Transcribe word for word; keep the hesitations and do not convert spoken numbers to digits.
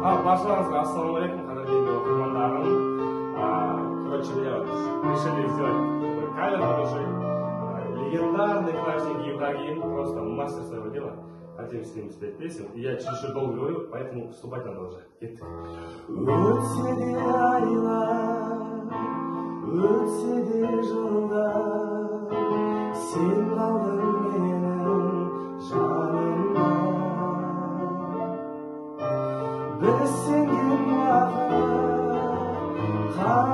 Баршаларыңызға ассалаумағалейкум, қадірлі оқырмандарым. Короче, я вот решили сделать кавер небольшой. Легендарный клавишник Ибрагим, просто мастер своего дела. Хотим с ним спеть песню. И я чуть-чуть долго говорю, поэтому вступать надо уже. Өтсе де айлар, өтсе де жылдар, сен қалдың менің жанымда. Біз сенген уақыт